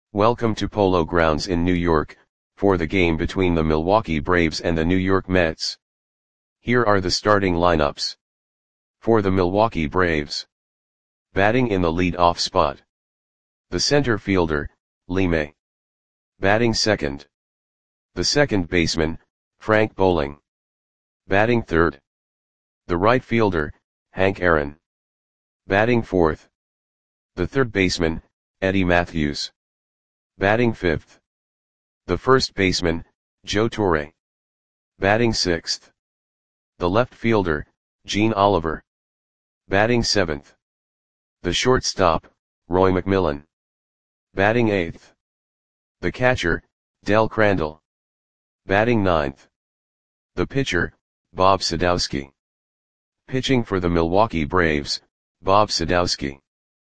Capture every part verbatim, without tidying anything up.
Welcome to Polo Grounds in New York, for the game between the Milwaukee Braves and the New York Mets. Here are the starting lineups. For the Milwaukee Braves. Batting in the lead-off spot. The center fielder, Lee May. Batting second. The second baseman, Frank Bowling. Batting third. The right fielder, Hank Aaron. Batting fourth. The third baseman, Eddie Mathews. Batting fifth. The first baseman, Joe Torre. Batting sixth. The left fielder, Gene Oliver. Batting seventh. The shortstop, Roy McMillan. Batting eighth. The catcher, Del Crandall. Batting ninth. The pitcher, Bob Sadowski. Pitching for the Milwaukee Braves, Bob Sadowski.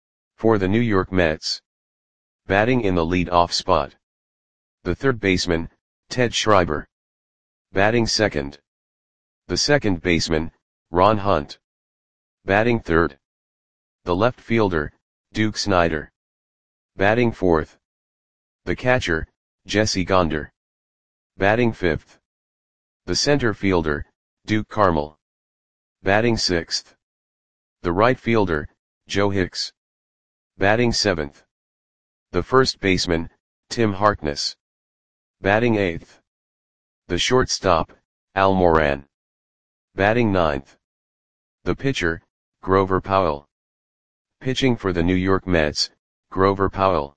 For the New York Mets. Batting in the lead-off spot. The third baseman, Ted Schreiber. Batting second. The second baseman, Ron Hunt. Batting third. The left fielder, Duke Snider. Batting fourth. The catcher, Jesse Gonder. Batting fifth. The center fielder, Duke Carmel. Batting sixth. The right fielder, Joe Hicks. Batting seventh. The first baseman, Tim Harkness. Batting eighth. The shortstop, Al Moran. Batting ninth. The pitcher, Grover Powell. Pitching for the New York Mets, Grover Powell.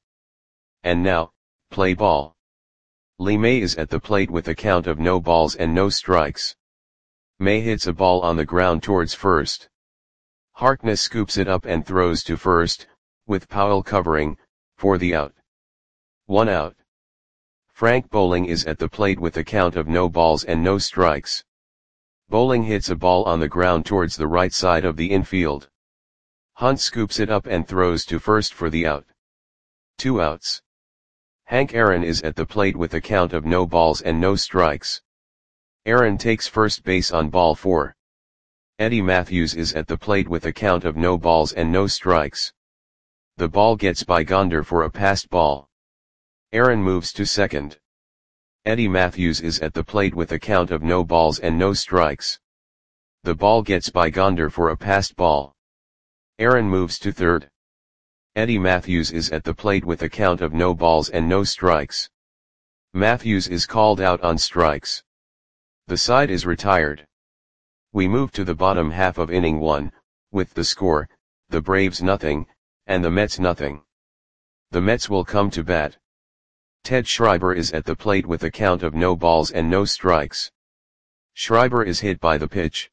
And now, play ball. Lee May is at the plate with a count of no balls and no strikes. May hits a ball on the ground towards first. Harkness scoops it up and throws to first, with Powell covering, for the out. One out. Frank Bowling is at the plate with a count of no balls and no strikes. Bowling hits a ball on the ground towards the right side of the infield. Hunt scoops it up and throws to first for the out. Two outs. Hank Aaron is at the plate with a count of no balls and no strikes. Aaron takes first base on ball four. Eddie Mathews is at the plate with a count of no balls and no strikes. The ball gets by Gonder for a passed ball. Aaron moves to second. Eddie Mathews is at the plate with a count of no balls and no strikes. The ball gets by Gonder for a passed ball. Aaron moves to third. Eddie Mathews is at the plate with a count of no balls and no strikes. Mathews is called out on strikes. The side is retired. We move to the bottom half of inning one, with the score, the Braves nothing, and the Mets nothing. The Mets will come to bat. Ted Schreiber is at the plate with a count of no balls and no strikes. Schreiber is hit by the pitch.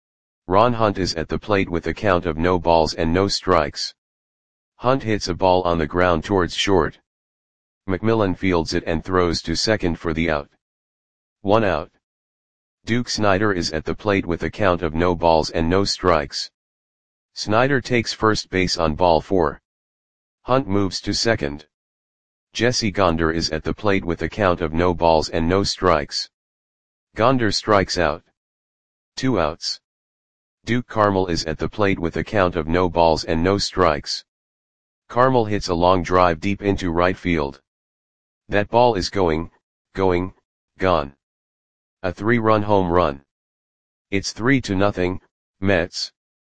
Ron Hunt is at the plate with a count of no balls and no strikes. Hunt hits a ball on the ground towards short. McMillan fields it and throws to second for the out. One out. Duke Snider is at the plate with a count of no balls and no strikes. Snider takes first base on ball four. Hunt moves to second. Jesse Gonder is at the plate with a count of no balls and no strikes. Gonder strikes out. Two outs. Duke Carmel is at the plate with a count of no balls and no strikes. Carmel hits a long drive deep into right field. That ball is going, going, gone. A three-run home run. It's three to nothing, Mets.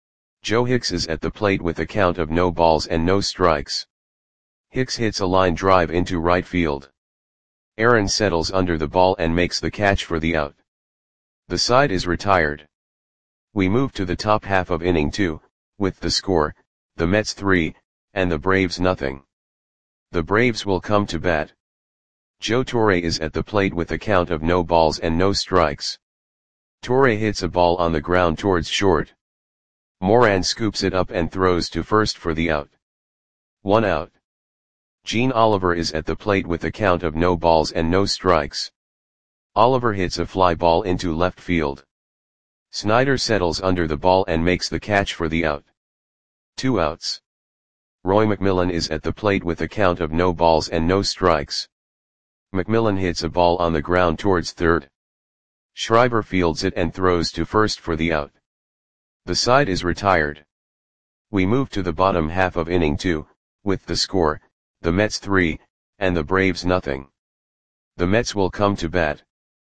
Joe Hicks is at the plate with a count of no balls and no strikes. Hicks hits a line drive into right field. Aaron settles under the ball and makes the catch for the out. The side is retired. We move to the top half of inning two, with the score, the Mets three, and the Braves nothing. The Braves will come to bat. Joe Torre is at the plate with a count of no balls and no strikes. Torre hits a ball on the ground towards short. Moran scoops it up and throws to first for the out. One out. Gene Oliver is at the plate with a count of no balls and no strikes. Oliver hits a fly ball into left field. Snider settles under the ball and makes the catch for the out. Two outs. Roy McMillan is at the plate with a count of no balls and no strikes. McMillan hits a ball on the ground towards third. Schreiber fields it and throws to first for the out. The side is retired. We move to the bottom half of inning two, with the score, the Mets three, and the Braves nothing. The Mets will come to bat.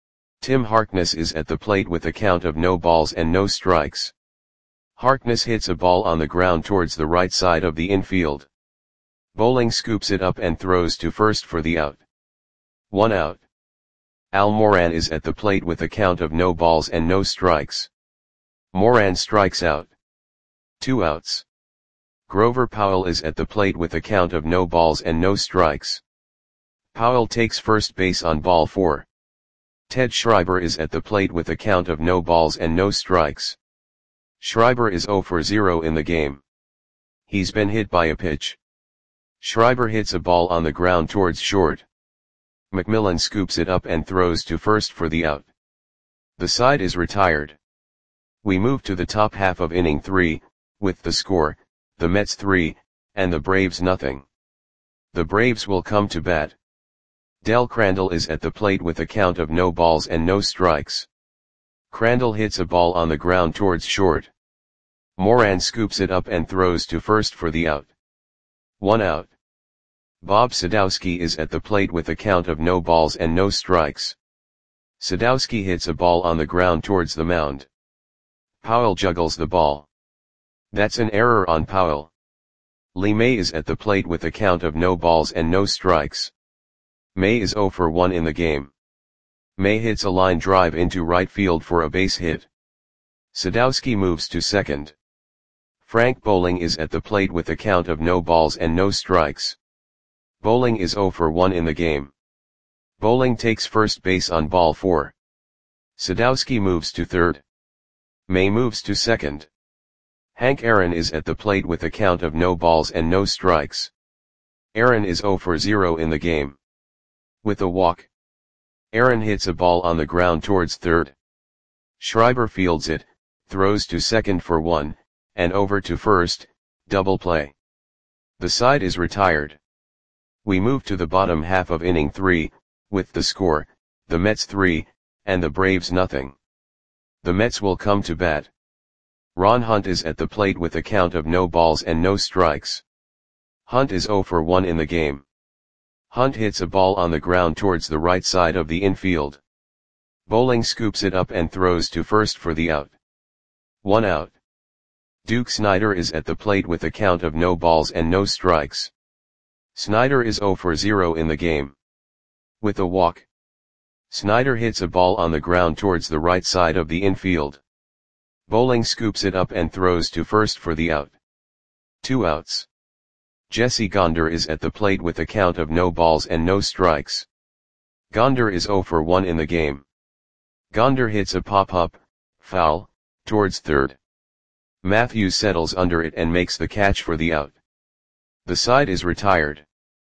Tim Harkness is at the plate with a count of no balls and no strikes. Harkness hits a ball on the ground towards the right side of the infield. Bowling scoops it up and throws to first for the out. One out. Al Moran is at the plate with a count of no balls and no strikes. Moran strikes out. Two outs. Grover Powell is at the plate with a count of no balls and no strikes. Powell takes first base on ball four. Ted Schreiber is at the plate with a count of no balls and no strikes. Schreiber is zero for zero in the game. He's been hit by a pitch. Schreiber hits a ball on the ground towards short. McMillan scoops it up and throws to first for the out. The side is retired. We move to the top half of inning three, with the score, the Mets three, and the Braves nothing. The Braves will come to bat. Del Crandall is at the plate with a count of no balls and no strikes. Crandall hits a ball on the ground towards short. Moran scoops it up and throws to first for the out. One out. Bob Sadowski is at the plate with a count of no balls and no strikes. Sadowski hits a ball on the ground towards the mound. Powell juggles the ball. That's an error on Powell. Lee May is at the plate with a count of no balls and no strikes. May is zero for one in the game. May hits a line drive into right field for a base hit. Sadowski moves to second. Frank Bowling is at the plate with a count of no balls and no strikes. Bowling is zero for one in the game. Bowling takes first base on ball four. Sadowski moves to third. May moves to second. Hank Aaron is at the plate with a count of no balls and no strikes. Aaron is zero for zero in the game. With a walk, Aaron hits a ball on the ground towards third. Schreiber fields it, throws to second for one, and over to first, double play. The side is retired. We move to the bottom half of inning three, with the score, the Mets three, and the Braves nothing. The Mets will come to bat. Ron Hunt is at the plate with a count of no balls and no strikes. Hunt is zero for one in the game. Hunt hits a ball on the ground towards the right side of the infield. Bowling scoops it up and throws to first for the out. One out. Duke Snider is at the plate with a count of no balls and no strikes. Snider is zero for zero in the game. With a walk, Snider hits a ball on the ground towards the right side of the infield. Bowling scoops it up and throws to first for the out. Two outs. Jesse Gonder is at the plate with a count of no balls and no strikes. Gonder is zero for one in the game. Gonder hits a pop-up, foul, towards third. Matthews settles under it and makes the catch for the out. The side is retired.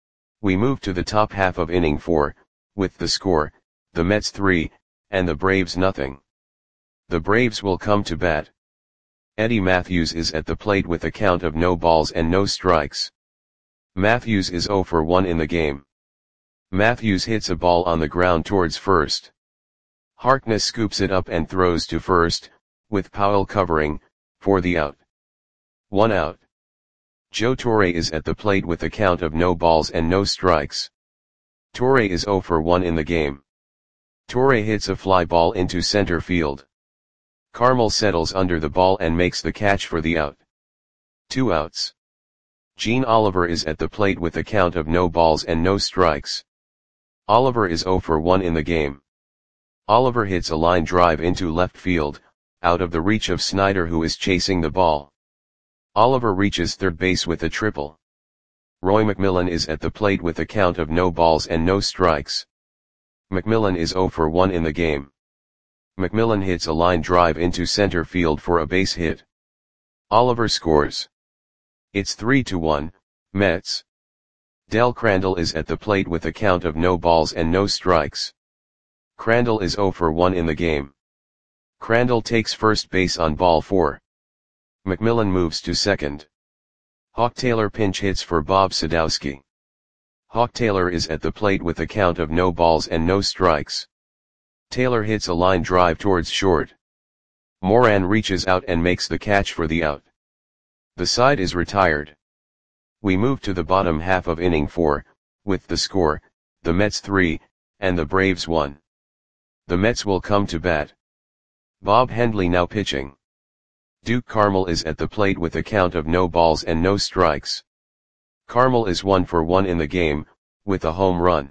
We move to the top half of inning four, with the score, the Mets three, and the Braves nothing. The Braves will come to bat. Eddie Matthews is at the plate with a count of no balls and no strikes. Matthews is zero for one in the game. Matthews hits a ball on the ground towards first. Harkness scoops it up and throws to first, with Powell covering, for the out. One out. Joe Torre is at the plate with a count of no balls and no strikes. Torre is zero for one in the game. Torre hits a fly ball into center field. Carmel settles under the ball and makes the catch for the out. Two outs. Gene Oliver is at the plate with a count of no balls and no strikes. Oliver is zero for one in the game. Oliver hits a line drive into left field, out of the reach of Snider, who is chasing the ball. Oliver reaches third base with a triple. Roy McMillan is at the plate with a count of no balls and no strikes. McMillan is zero for one in the game. McMillan hits a line drive into center field for a base hit. Oliver scores. It's three to one, Mets. Del Crandall is at the plate with a count of no balls and no strikes. Crandall is zero for one in the game. Crandall takes first base on ball four. McMillan moves to second. Hawk Taylor pinch hits for Bob Sadowski. Hawk Taylor is at the plate with a count of no balls and no strikes. Taylor hits a line drive towards short. Moran reaches out and makes the catch for the out. The side is retired. We move to the bottom half of inning four, with the score, the Mets three, and the Braves one. The Mets will come to bat. Bob Hendley now pitching. Duke Carmel is at the plate with a count of no balls and no strikes. Carmel is one for one in the game, with a home run.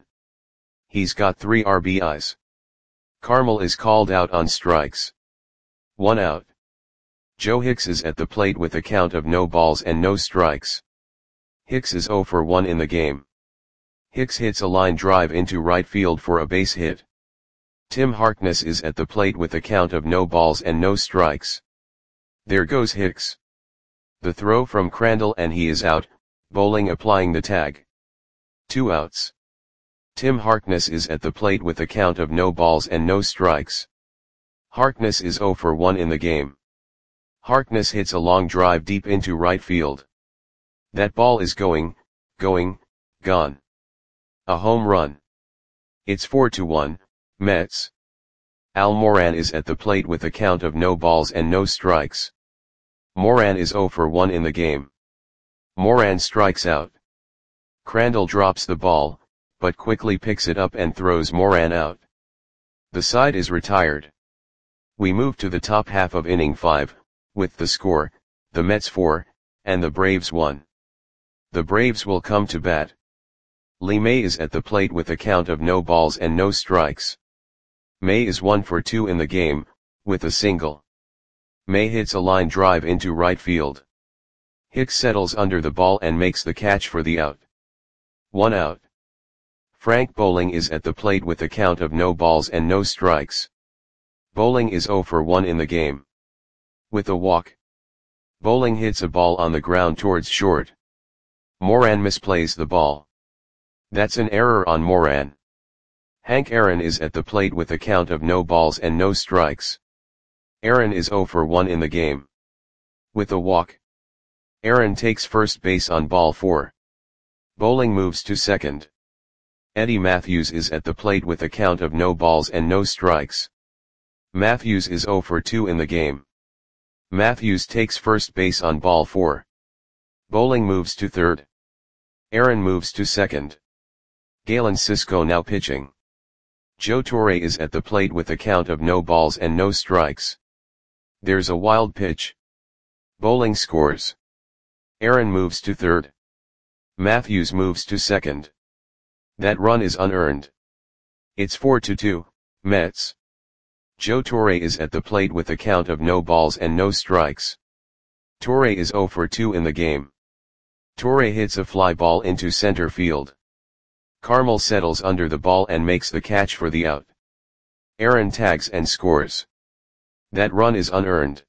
He's got three R B Is. Carmel is called out on strikes. One out. Joe Hicks is at the plate with a count of no balls and no strikes. Hicks is zero for one in the game. Hicks hits a line drive into right field for a base hit. Tim Harkness is at the plate with a count of no balls and no strikes. There goes Hicks. The throw from Crandall and he is out, Bowling applying the tag. Two outs. Tim Harkness is at the plate with a count of no balls and no strikes. Harkness is zero for one in the game. Harkness hits a long drive deep into right field. That ball is going, going, gone. A home run. It's four to one, Mets. Al Moran is at the plate with a count of no balls and no strikes. Moran is zero for one in the game. Moran strikes out. Crandall drops the ball, but quickly picks it up and throws Moran out. The side is retired. We move to the top half of inning five, with the score, the Mets four, and the Braves one. The Braves will come to bat. Lee May is at the plate with a count of no balls and no strikes. May is one for two in the game, with a single. May hits a line drive into right field. Hicks settles under the ball and makes the catch for the out. One out. Frank Bowling is at the plate with a count of no balls and no strikes. Bowling is zero for one in the game. With a walk. Bowling hits a ball on the ground towards short. Moran misplays the ball. That's an error on Moran. Hank Aaron is at the plate with a count of no balls and no strikes. Aaron is zero for one in the game. With a walk. Aaron takes first base on ball four. Bowling moves to second. Eddie Matthews is at the plate with a count of no balls and no strikes. Matthews is zero for two in the game. Matthews takes first base on ball four. Bowling moves to third. Aaron moves to second. Galen Cisco now pitching. Joe Torre is at the plate with a count of no balls and no strikes. There's a wild pitch. Bowling scores. Aaron moves to third. Matthews moves to second. That run is unearned. It's four to two, Mets. Joe Torre is at the plate with a count of no balls and no strikes. Torre is zero for two in the game. Torre hits a fly ball into center field. Carmel settles under the ball and makes the catch for the out. Aaron tags and scores. That run is unearned.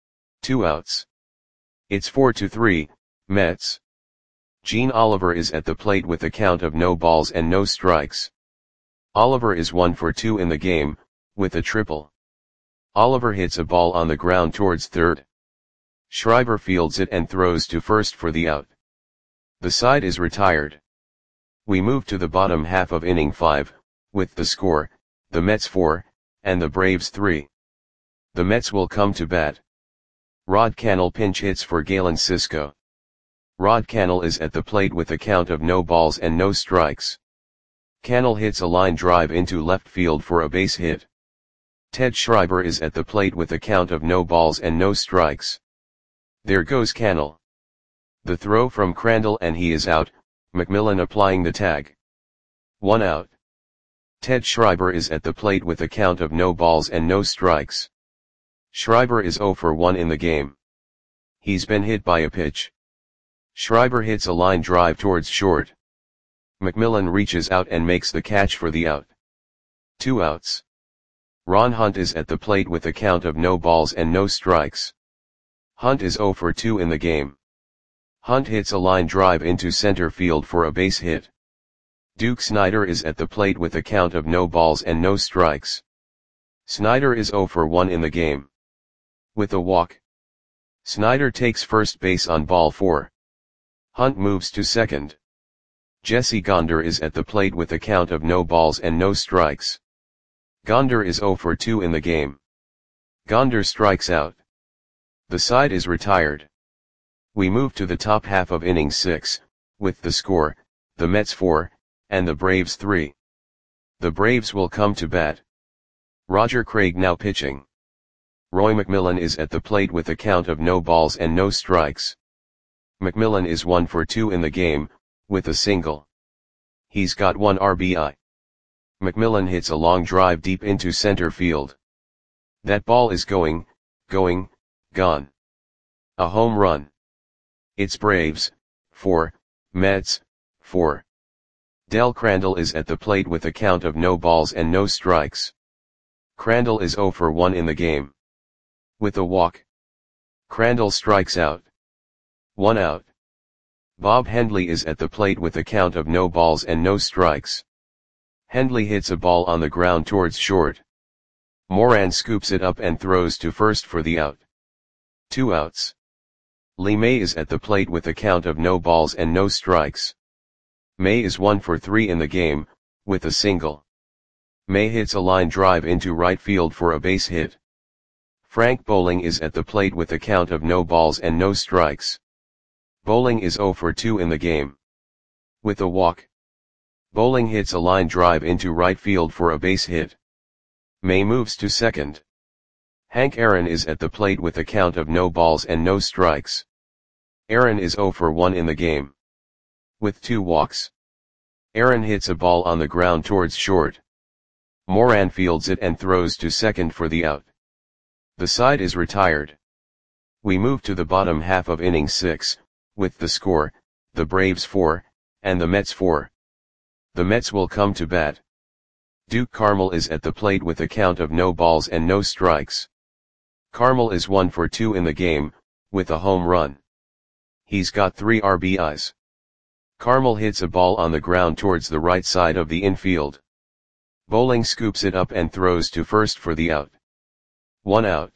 Two outs. It's four to three, Mets. Gene Oliver is at the plate with a count of no balls and no strikes. Oliver is one for two in the game, with a triple. Oliver hits a ball on the ground towards third. Schreiber fields it and throws to first for the out. The side is retired. We move to the bottom half of inning five, with the score, the Mets four, and the Braves three. The Mets will come to bat. Rod Cannell pinch hits for Galen Cisco. Rod Cannell is at the plate with a count of no balls and no strikes. Cannell hits a line drive into left field for a base hit. Ted Schreiber is at the plate with a count of no balls and no strikes. There goes Cannell. The throw from Crandall and he is out, McMillan applying the tag. One out. Ted Schreiber is at the plate with a count of no balls and no strikes. Schreiber is zero for one in the game. He's been hit by a pitch. Schreiber hits a line drive towards short. McMillan reaches out and makes the catch for the out. Two outs. Ron Hunt is at the plate with a count of no balls and no strikes. Hunt is zero for two in the game. Hunt hits a line drive into center field for a base hit. Duke Snider is at the plate with a count of no balls and no strikes. Snider is zero for one in the game. With a walk. Snider takes first base on ball four. Hunt moves to second. Jesse Gonder is at the plate with a count of no balls and no strikes. Gonder is zero for two in the game. Gonder strikes out. The side is retired. We move to the top half of inning six, with the score, the Mets four, and the Braves three. The Braves will come to bat. Roger Craig now pitching. Roy McMillan is at the plate with a count of no balls and no strikes. McMillan is one for two in the game, with a single. He's got one R B I. McMillan hits a long drive deep into center field. That ball is going, going, gone. A home run. It's Braves, four, Mets, four. Del Crandall is at the plate with a count of no balls and no strikes. Crandall is zero for one in the game. With a walk. Crandall strikes out. One out. Bob Hendley is at the plate with a count of no balls and no strikes. Hendley hits a ball on the ground towards short. Moran scoops it up and throws to first for the out. Two outs. Lee May is at the plate with a count of no balls and no strikes. May is one for three in the game, with a single. May hits a line drive into right field for a base hit. Frank Bowling is at the plate with a count of no balls and no strikes. Bowling is zero for two in the game. With a walk. Bowling hits a line drive into right field for a base hit. May moves to second. Hank Aaron is at the plate with a count of no balls and no strikes. Aaron is zero for one in the game. With two walks. Aaron hits a ball on the ground towards short. Moran fields it and throws to second for the out. The side is retired. We move to the bottom half of inning six, with the score, the Braves four, and the Mets four. The Mets will come to bat. Duke Carmel is at the plate with a count of no balls and no strikes. Carmel is one for two in the game, with a home run. He's got three R B Is. Carmel hits a ball on the ground towards the right side of the infield. Bowling scoops it up and throws to first for the out. One out.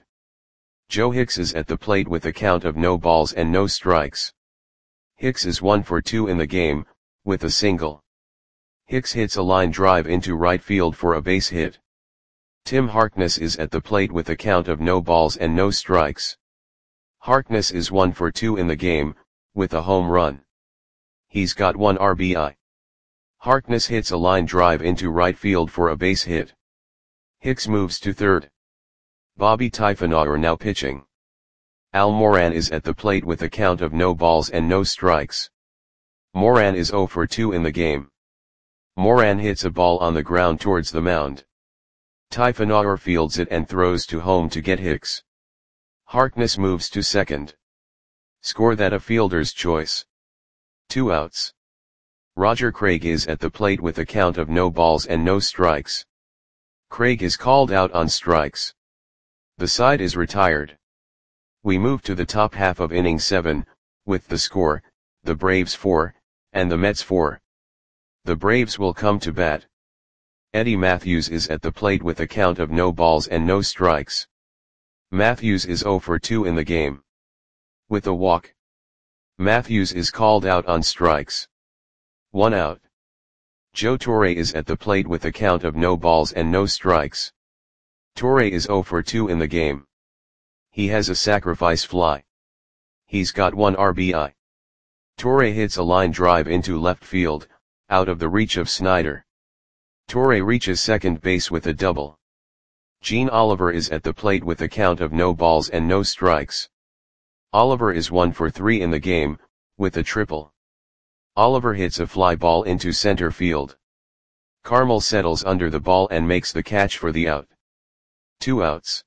Joe Hicks is at the plate with a count of no balls and no strikes. Hicks is one for two in the game, with a single. Hicks hits a line drive into right field for a base hit. Tim Harkness is at the plate with a count of no balls and no strikes. Harkness is one for two in the game, with a home run. He's got one R B I. Harkness hits a line drive into right field for a base hit. Hicks moves to third. Bobby Typhonauer now pitching. Al Moran is at the plate with a count of no balls and no strikes. Moran is zero for two in the game. Moran hits a ball on the ground towards the mound. Typhonauer fields it and throws to home to get Hicks. Harkness moves to second. Score that a fielder's choice. Two outs. Roger Craig is at the plate with a count of no balls and no strikes. Craig is called out on strikes. The side is retired. We move to the top half of inning seven, with the score, the Braves four, and the Mets four. The Braves will come to bat. Eddie Matthews is at the plate with a count of no balls and no strikes. Matthews is zero for two in the game. With a walk. Matthews is called out on strikes. One out. Joe Torre is at the plate with a count of no balls and no strikes. Torre is zero for two in the game. He has a sacrifice fly. He's got one R B I. Torre hits a line drive into left field, out of the reach of Snyder. Torre reaches second base with a double. Gene Oliver is at the plate with a count of no balls and no strikes. Oliver is one for three in the game, with a triple. Oliver hits a fly ball into center field. Carmel settles under the ball and makes the catch for the out. Two outs.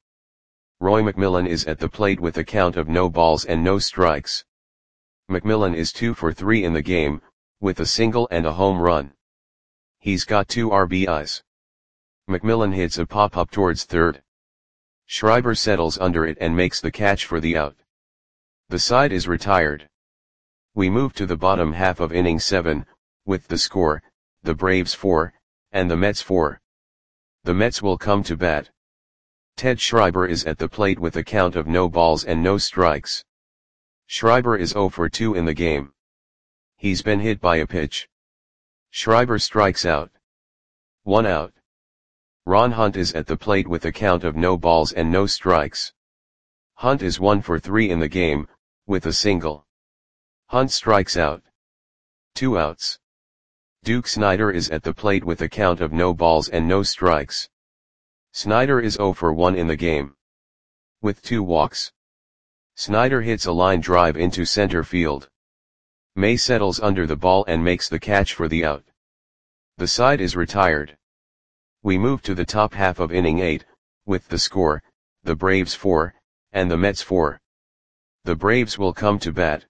Roy McMillan is at the plate with a count of no balls and no strikes. McMillan is two for three in the game, with a single and a home run. He's got two R B Is. McMillan hits a pop-up towards third. Schreiber settles under it and makes the catch for the out. The side is retired. We move to the bottom half of inning seven, with the score, the Braves four, and the Mets four. The Mets will come to bat. Ted Schreiber is at the plate with a count of no balls and no strikes. Schreiber is zero for two in the game. He's been hit by a pitch. Schreiber strikes out. One out. Ron Hunt is at the plate with a count of no balls and no strikes. Hunt is one for three in the game, with a single. Hunt strikes out. Two outs. Duke Snider is at the plate with a count of no balls and no strikes. Snider is zero for one in the game. With two walks. Snider hits a line drive into center field. May settles under the ball and makes the catch for the out. The side is retired. We move to the top half of inning eight, with the score, the Braves four, and the Mets four. The Braves will come to bat.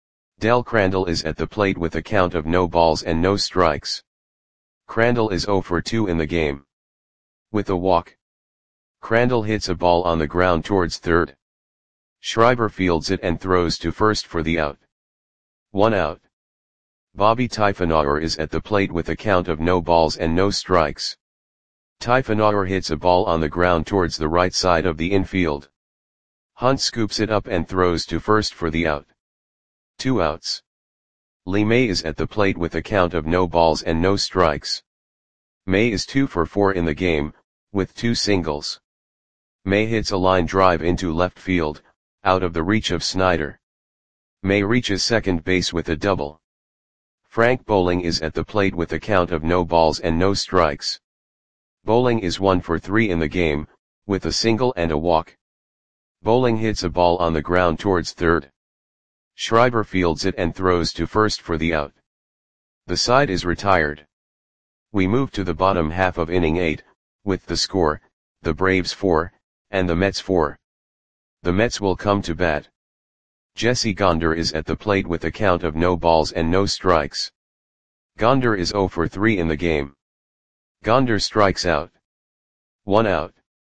Del Crandall is at the plate with a count of no balls and no strikes. Crandall is zero for two in the game. With a walk. Crandall hits a ball on the ground towards third. Schreiber fields it and throws to first for the out. One out. Bobby Typhonauer is at the plate with a count of no balls and no strikes. Typhonauer hits a ball on the ground towards the right side of the infield. Hunt scoops it up and throws to first for the out. Two outs. Lee May is at the plate with a count of no balls and no strikes. May is two for four in the game, with two singles. May hits a line drive into left field, out of the reach of Snider. May reaches second base with a double. Frank Bowling is at the plate with a count of no balls and no strikes. Bowling is one for three in the game, with a single and a walk. Bowling hits a ball on the ground towards third. Schreiber fields it and throws to first for the out. The side is retired. We move to the bottom half of inning eight, with the score, the Braves four, and the Mets four. The Mets will come to bat. Jesse Gonder is at the plate with a count of no balls and no strikes. Gonder is zero for three in the game. Gonder strikes out. One out.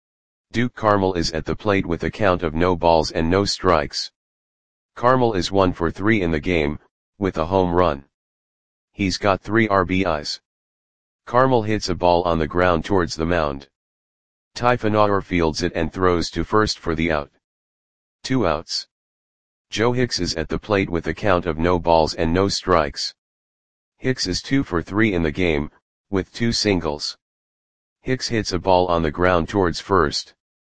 Duke Carmel is at the plate with a count of no balls and no strikes. Carmel is one for three in the game, with a home run. He's got three R B Is. Carmel hits a ball on the ground towards the mound. Typhonauer fields it and throws to first for the out. Two outs. Joe Hicks is at the plate with a count of no balls and no strikes. Hicks is two for three in the game, with two singles. Hicks hits a ball on the ground towards first.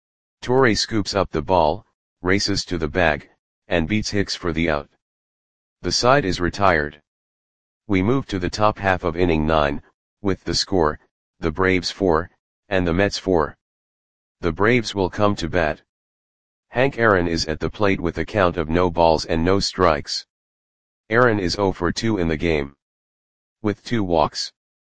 Torre scoops up the ball, races to the bag, and beats Hicks for the out. The side is retired. We move to the top half of inning nine, with the score, the Braves four, and the Mets four. The Braves will come to bat. Hank Aaron is at the plate with a count of no balls and no strikes. Aaron is zero for two in the game. With two walks.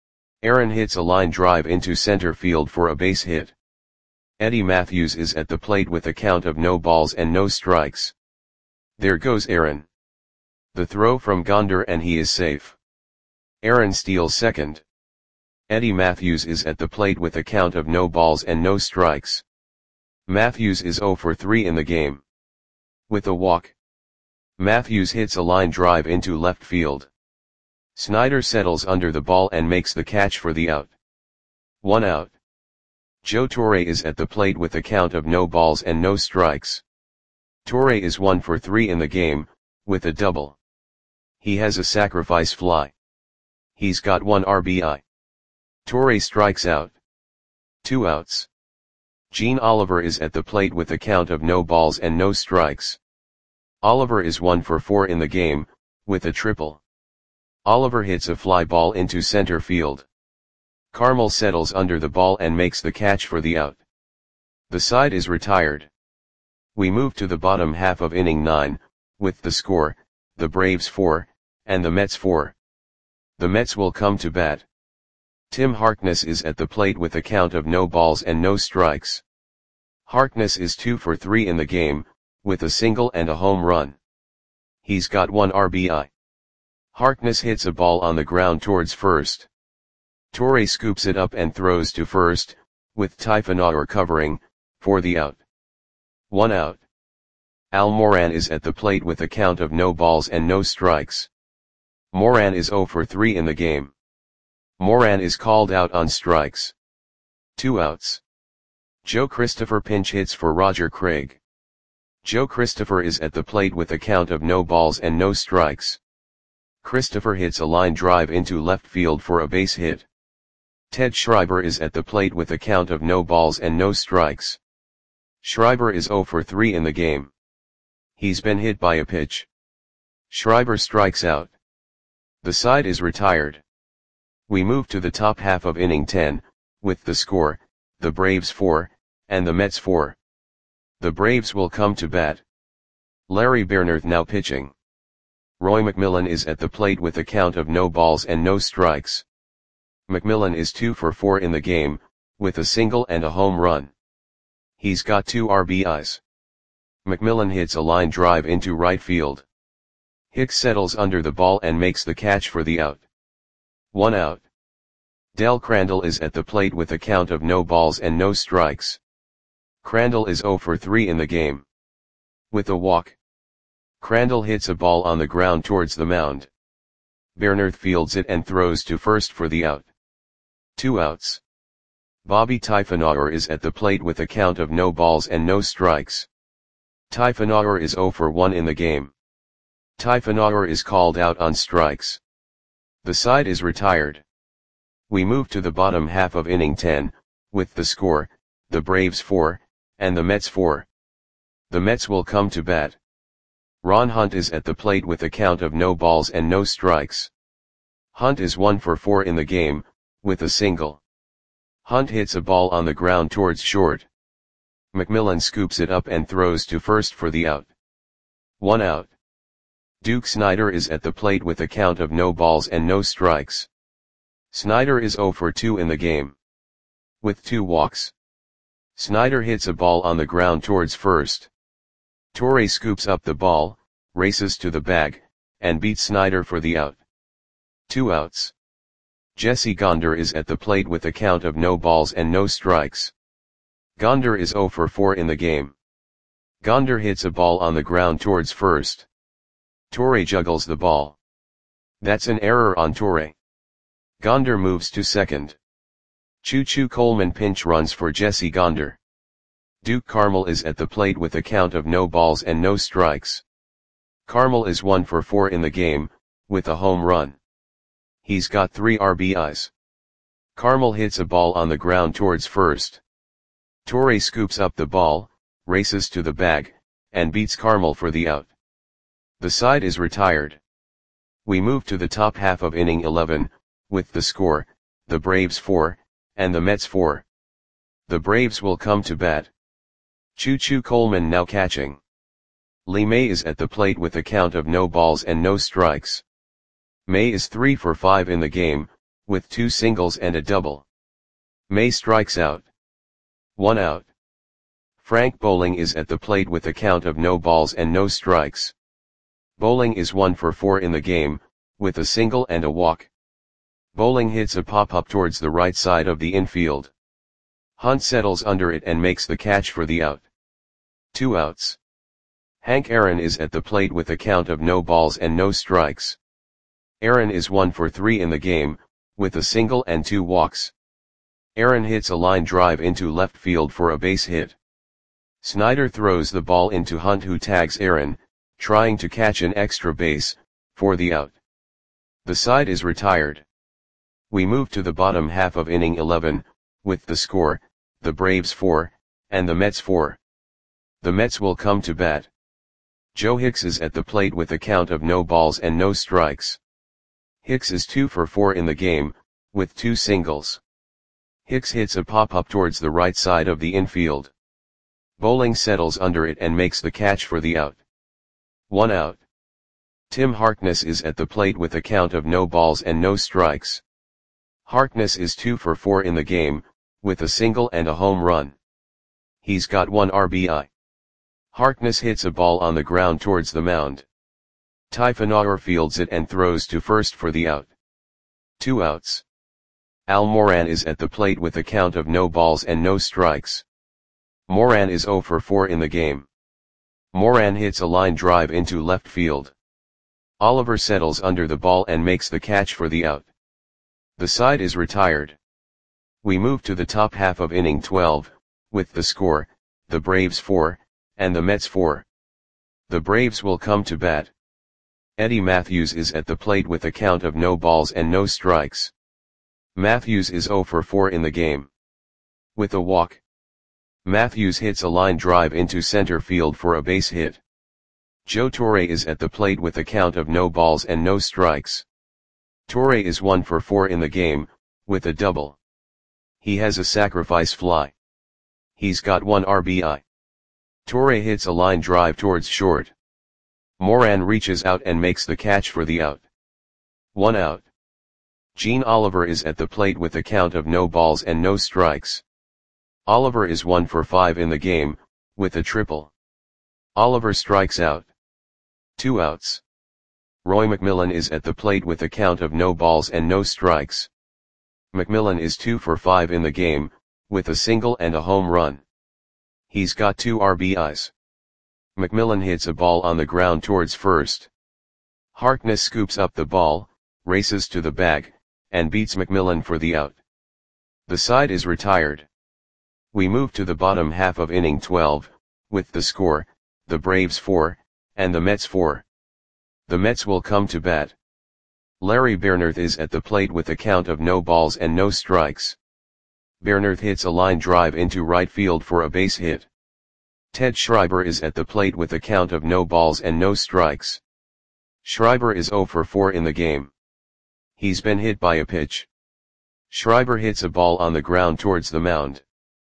Aaron hits a line drive into center field for a base hit. Eddie Matthews is at the plate with a count of no balls and no strikes. There goes Aaron. The throw from Gonder and he is safe. Aaron steals second. Eddie Matthews is at the plate with a count of no balls and no strikes. Matthews is zero for three in the game. With a walk. Matthews hits a line drive into left field. Snider settles under the ball and makes the catch for the out. One out. Joe Torre is at the plate with a count of no balls and no strikes. Torre is one for three in the game, with a double. He has a sacrifice fly. He's got one R B I. Torre strikes out. Two outs. Gene Oliver is at the plate with a count of no balls and no strikes. Oliver is one for four in the game, with a triple. Oliver hits a fly ball into center field. Carmel settles under the ball and makes the catch for the out. The side is retired. We move to the bottom half of inning nine, with the score, the Braves four, and the Mets four. The Mets will come to bat. Tim Harkness is at the plate with a count of no balls and no strikes. Harkness is two for three in the game, with a single and a home run. He's got one R B I. Harkness hits a ball on the ground towards first. Torre scoops it up and throws to first, with Typhonauer covering, for the out. One out. Al Moran is at the plate with a count of no balls and no strikes. Moran is zero for three in the game. Moran is called out on strikes. Two outs. Joe Christopher pinch hits for Roger Craig. Joe Christopher is at the plate with a count of no balls and no strikes. Christopher hits a line drive into left field for a base hit. Ted Schreiber is at the plate with a count of no balls and no strikes. Schreiber is zero for three in the game. He's been hit by a pitch. Schreiber strikes out. The side is retired. We move to the top half of inning ten, with the score, the Braves four, and the Mets four. The Braves will come to bat. Larry Bairnorth now pitching. Roy McMillan is at the plate with a count of no balls and no strikes. McMillan is two for four in the game, with a single and a home run. He's got two R B Is. McMillan hits a line drive into right field. Hicks settles under the ball and makes the catch for the out. One out. Del Crandall is at the plate with a count of no balls and no strikes. Crandall is zero for three in the game. With a walk. Crandall hits a ball on the ground towards the mound. Bairnorth fields it and throws to first for the out. Two outs. Bobby Typhonauer is at the plate with a count of no balls and no strikes. Typhonauer is zero for one in the game. Typhonauer is called out on strikes. The side is retired. We move to the bottom half of inning ten, with the score, the Braves four, and the Mets four. The Mets will come to bat. Ron Hunt is at the plate with a count of no balls and no strikes. Hunt is one for four in the game, with a single. Hunt hits a ball on the ground towards short. McMillan scoops it up and throws to first for the out. One out. Duke Snider is at the plate with a count of no balls and no strikes. Snider is zero for two in the game. With two walks. Snider hits a ball on the ground towards first. Torre scoops up the ball, races to the bag, and beats Snider for the out. Two outs. Jesse Gonder is at the plate with a count of no balls and no strikes. Gonder is zero for four in the game. Gonder hits a ball on the ground towards first. Torre juggles the ball. That's an error on Torre. Gonder moves to second. Choo Choo Coleman pinch runs for Jesse Gonder. Duke Carmel is at the plate with a count of no balls and no strikes. Carmel is one for four in the game, with a home run. He's got three R B Is. Carmel hits a ball on the ground towards first. Torre scoops up the ball, races to the bag, and beats Carmel for the out. The side is retired. We move to the top half of inning eleven, with the score, the Braves four, and the Mets four. The Braves will come to bat. Choo Choo Coleman now catching. Lee May is at the plate with a count of no balls and no strikes. May is three for five in the game, with two singles and a double. May strikes out. One out. Frank Bowling is at the plate with a count of no balls and no strikes. Bowling is one for four in the game, with a single and a walk. Bowling hits a pop-up towards the right side of the infield. Hunt settles under it and makes the catch for the out. Two outs. Hank Aaron is at the plate with a count of no balls and no strikes. Aaron is one for three in the game, with a single and two walks. Aaron hits a line drive into left field for a base hit. Snider throws the ball into Hunt, who tags Aaron, trying to catch an extra base, for the out. The side is retired. We move to the bottom half of inning eleven, with the score, the Braves four, and the Mets four. The Mets will come to bat. Joe Hicks is at the plate with a count of no balls and no strikes. Hicks is two for four in the game, with two singles. Hicks hits a pop-up towards the right side of the infield. Bowling settles under it and makes the catch for the out. One out. Tim Harkness is at the plate with a count of no balls and no strikes. Harkness is two for four in the game, with a single and a home run. He's got one R B I. Harkness hits a ball on the ground towards the mound. Typhonauer fields it and throws to first for the out. Two outs. Al Moran is at the plate with a count of no balls and no strikes. Moran is zero for four in the game. Moran hits a line drive into left field. Oliver settles under the ball and makes the catch for the out. The side is retired. We move to the top half of inning twelve, with the score, the Braves four, and the Mets four. The Braves will come to bat. Eddie Matthews is at the plate with a count of no balls and no strikes. Matthews is zero for four in the game. With a walk. Matthews hits a line drive into center field for a base hit. Joe Torre is at the plate with a count of no balls and no strikes. Torre is one for four in the game, with a double. He has a sacrifice fly. He's got one R B I. Torre hits a line drive towards short. Moran reaches out and makes the catch for the out. One out. Gene Oliver is at the plate with a count of no balls and no strikes. Oliver is one for five in the game, with a triple. Oliver strikes out. Two outs. Roy McMillan is at the plate with a count of no balls and no strikes. McMillan is two for five in the game, with a single and a home run. He's got two R B Is. McMillan hits a ball on the ground towards first. Harkness scoops up the ball, races to the bag, and beats McMillan for the out. The side is retired. We move to the bottom half of inning twelve, with the score, the Braves four, and the Mets four. The Mets will come to bat. Larry Bernerth is at the plate with a count of no balls and no strikes. Bernerth hits a line drive into right field for a base hit. Ted Schreiber is at the plate with a count of no balls and no strikes. Schreiber is zero for four in the game. He's been hit by a pitch. Schreiber hits a ball on the ground towards the mound.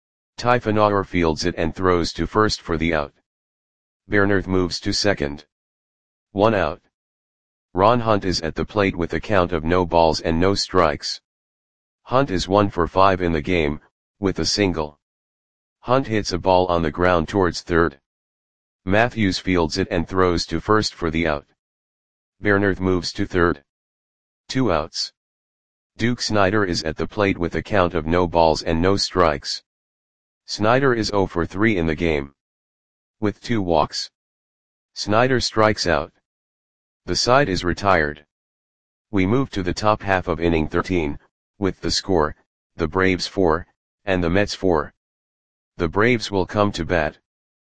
Ty Fenauer fields it and throws to first for the out. Bernerth moves to second. One out. Ron Hunt is at the plate with a count of no balls and no strikes. Hunt is one for five in the game, with a single. Hunt hits a ball on the ground towards third. Matthews fields it and throws to first for the out. Bernerth moves to third. Two outs. Duke Snider is at the plate with a count of no balls and no strikes. Snider is zero for three in the game. With two walks. Snider strikes out. The side is retired. We move to the top half of inning thirteen, with the score, the Braves four, and the Mets four. The Braves will come to bat.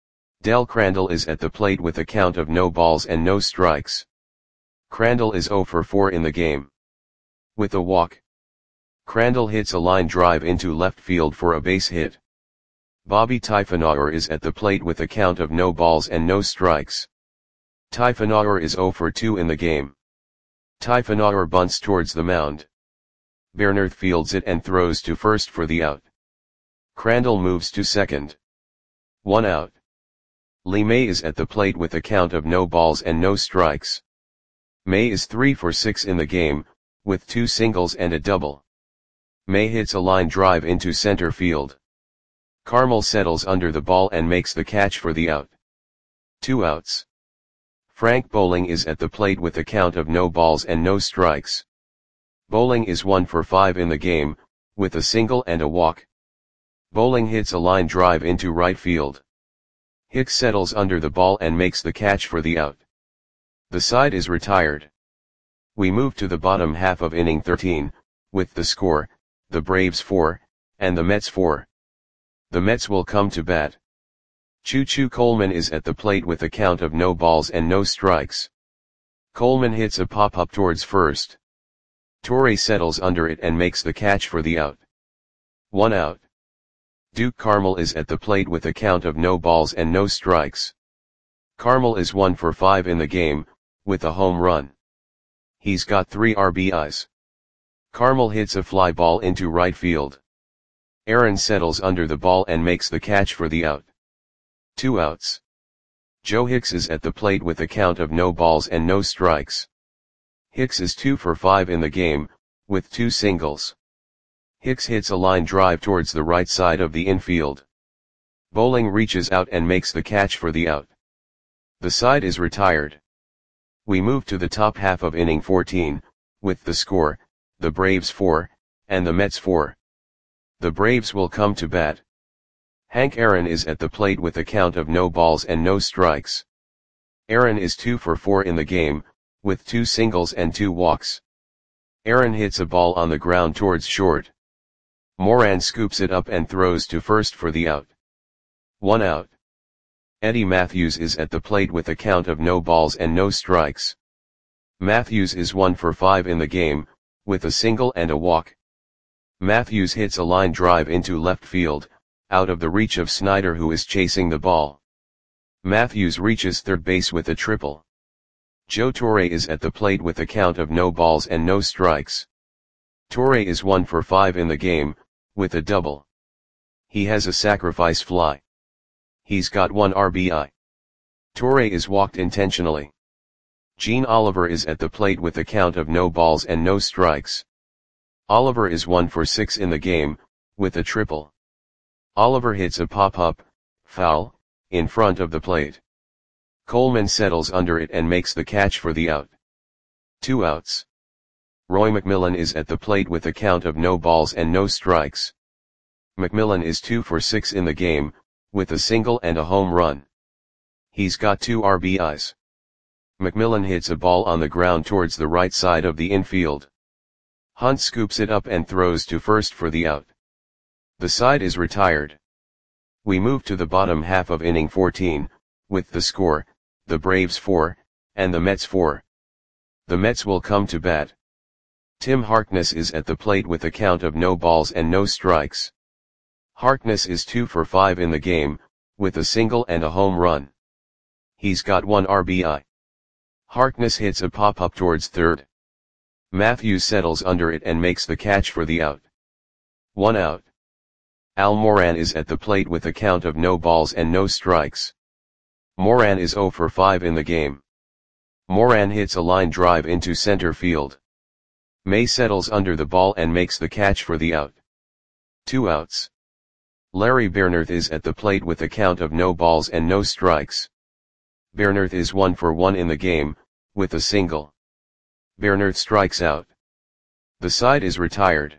Del Crandall is at the plate with a count of no balls and no strikes. Crandall is zero for four in the game. With a walk. Crandall hits a line drive into left field for a base hit. Bobby Ty Fenauer is at the plate with a count of no balls and no strikes. Ty Fenauer is zero for two in the game. Ty Fenauer bunts towards the mound. Bernerth fields it and throws to first for the out. Crandall moves to second. One out. Lee May is at the plate with a count of no balls and no strikes. May is three for six in the game, with two singles and a double. May hits a line drive into center field. Carmel settles under the ball and makes the catch for the out. Two outs. Frank Bowling is at the plate with a count of no balls and no strikes. Bowling is one for five in the game, with a single and a walk. Bowling hits a line drive into right field. Hicks settles under the ball and makes the catch for the out. The side is retired. We move to the bottom half of inning thirteen, with the score, the Braves four, and the Mets four. The Mets will come to bat. Choo Choo Coleman is at the plate with a count of no balls and no strikes. Coleman hits a pop-up towards first. Torre settles under it and makes the catch for the out. One out. Duke Carmel is at the plate with a count of no balls and no strikes. Carmel is one for five in the game, with a home run. He's got three R B Is. Carmel hits a fly ball into right field. Aaron settles under the ball and makes the catch for the out. Two outs. Joe Hicks is at the plate with a count of no balls and no strikes. Hicks is two for five in the game, with two singles. Hicks hits a line drive towards the right side of the infield. Bowling reaches out and makes the catch for the out. The side is retired. We move to the top half of inning fourteen, with the score, the Braves four, and the Mets four. The Braves will come to bat. Hank Aaron is at the plate with a count of no balls and no strikes. Aaron is two for four in the game, with two singles and two walks. Aaron hits a ball on the ground towards short. Moran scoops it up and throws to first for the out. One out. Eddie Matthews is at the plate with a count of no balls and no strikes. Matthews is one for five in the game, with a single and a walk. Matthews hits a line drive into left field, out of the reach of Snider who is chasing the ball. Matthews reaches third base with a triple. Joe Torre is at the plate with a count of no balls and no strikes. Torre is one for five in the game, with a double. He has a sacrifice fly. He's got one R B I. Torre is walked intentionally. Gene Oliver is at the plate with a count of no balls and no strikes. Oliver is one for six in the game, with a triple. Oliver hits a pop-up, foul, in front of the plate. Coleman settles under it and makes the catch for the out. Two outs. Roy McMillan is at the plate with a count of no balls and no strikes. McMillan is two for six in the game, with a single and a home run. He's got two R B Is. McMillan hits a ball on the ground towards the right side of the infield. Hunt scoops it up and throws to first for the out. The side is retired. We move to the bottom half of inning fourteen, with the score, the Braves four, and the Mets four. The Mets will come to bat. Tim Harkness is at the plate with a count of no balls and no strikes. Harkness is two for five in the game, with a single and a home run. He's got one R B I. Harkness hits a pop-up towards third. Matthews settles under it and makes the catch for the out. One out. Al Moran is at the plate with a count of no balls and no strikes. Moran is zero for five in the game. Moran hits a line drive into center field. May settles under the ball and makes the catch for the out. Two outs. Larry Bernerth is at the plate with a count of no balls and no strikes. Bernerth is one for one in the game, with a single. Bernerth strikes out. The side is retired.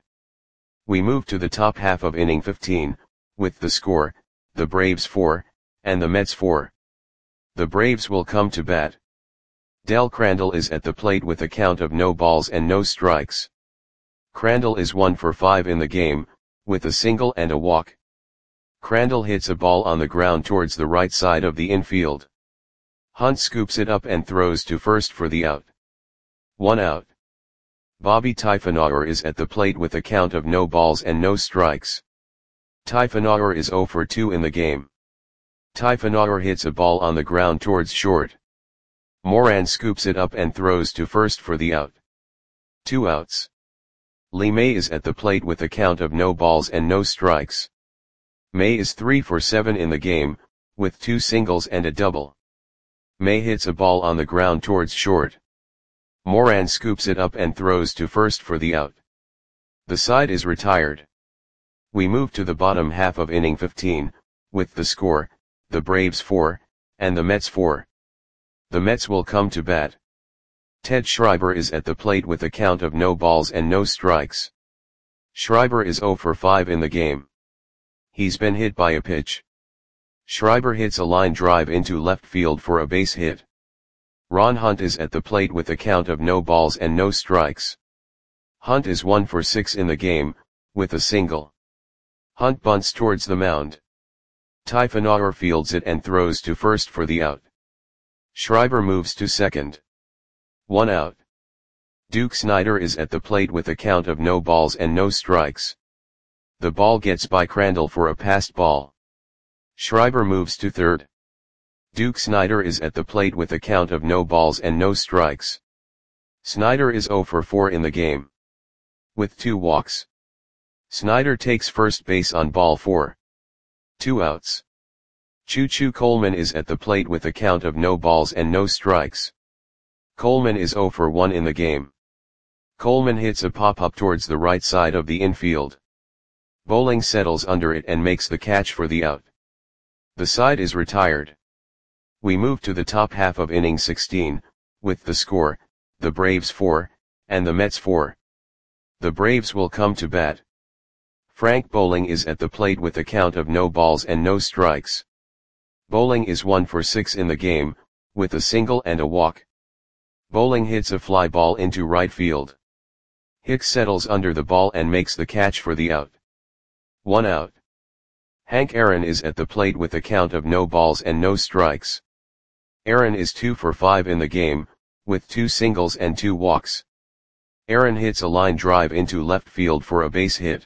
We move to the top half of inning fifteen, with the score, the Braves four, and the Mets four. The Braves will come to bat. Del Crandall is at the plate with a count of no balls and no strikes. Crandall is one for five in the game, with a single and a walk. Crandall hits a ball on the ground towards the right side of the infield. Hunt scoops it up and throws to first for the out. One out. Bobby Typhonauer is at the plate with a count of no balls and no strikes. Typhonauer is zero for two in the game. Typhonauer hits a ball on the ground towards short. Moran scoops it up and throws to first for the out. Two outs. Lee May is at the plate with a count of no balls and no strikes. May is three for seven in the game, with two singles and a double. May hits a ball on the ground towards short. Moran scoops it up and throws to first for the out. The side is retired. We move to the bottom half of inning fifteen, with the score, the Braves four, and the Mets four. The Mets will come to bat. Ted Schreiber is at the plate with a count of no balls and no strikes. Schreiber is zero for five in the game. He's been hit by a pitch. Schreiber hits a line drive into left field for a base hit. Ron Hunt is at the plate with a count of no balls and no strikes. Hunt is one for six in the game, with a single. Hunt bunts towards the mound. Typhonauer fields it and throws to first for the out. Schreiber moves to second. One out. Duke Snider is at the plate with a count of no balls and no strikes. The ball gets by Crandall for a passed ball. Schreiber moves to third. Duke Snider is at the plate with a count of no balls and no strikes. Snider is zero for four in the game. With two walks. Snider takes first base on ball four. Two outs. Choo Choo Coleman is at the plate with a count of no balls and no strikes. Coleman is zero for one in the game. Coleman hits a pop-up towards the right side of the infield. Bowling settles under it and makes the catch for the out. The side is retired. We move to the top half of inning sixteen, with the score, the Braves four, and the Mets four. The Braves will come to bat. Frank Bowling is at the plate with a count of no balls and no strikes. Bowling is one for six in the game, with a single and a walk. Bowling hits a fly ball into right field. Hicks settles under the ball and makes the catch for the out. One out. Hank Aaron is at the plate with a count of no balls and no strikes. Aaron is two for five in the game, with two singles and two walks. Aaron hits a line drive into left field for a base hit.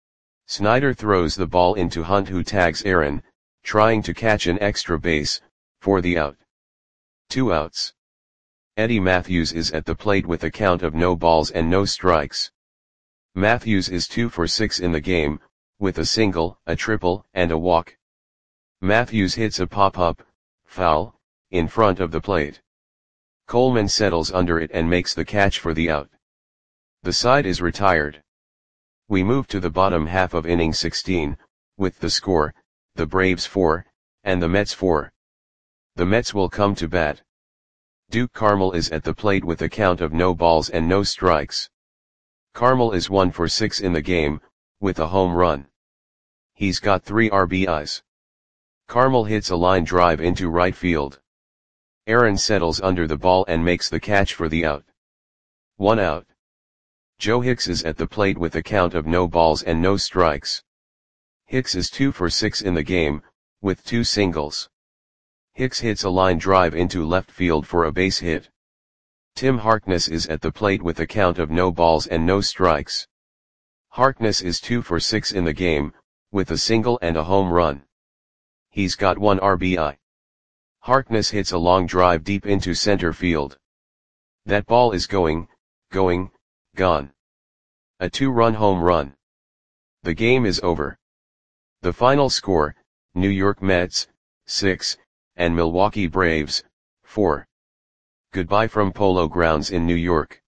Snider throws the ball into Hunt, who tags Aaron, trying to catch an extra base, for the out. Two outs. Eddie Mathews is at the plate with a count of no balls and no strikes. Mathews is two for six in the game, with a single, a triple, and a walk. Mathews hits a pop-up, foul, in front of the plate. Coleman settles under it and makes the catch for the out. The side is retired. We move to the bottom half of inning sixteen, with the score, the Braves four, and the Mets four. The Mets will come to bat. Duke Carmel is at the plate with a count of no balls and no strikes. Carmel is one for six in the game, with a home run. He's got three R B Is. Carmel hits a line drive into right field. Aaron settles under the ball and makes the catch for the out. One out. Joe Hicks is at the plate with a count of no balls and no strikes. Hicks is two for six in the game, with two singles. Hicks hits a line drive into left field for a base hit. Tim Harkness is at the plate with a count of no balls and no strikes. Harkness is two for six in the game, with a single and a home run. He's got one R B I. Harkness hits a long drive deep into center field. That ball is going, going, gone. A two-run home run. The game is over. The final score, New York Mets, six, and Milwaukee Braves, four. Goodbye from Polo Grounds in New York.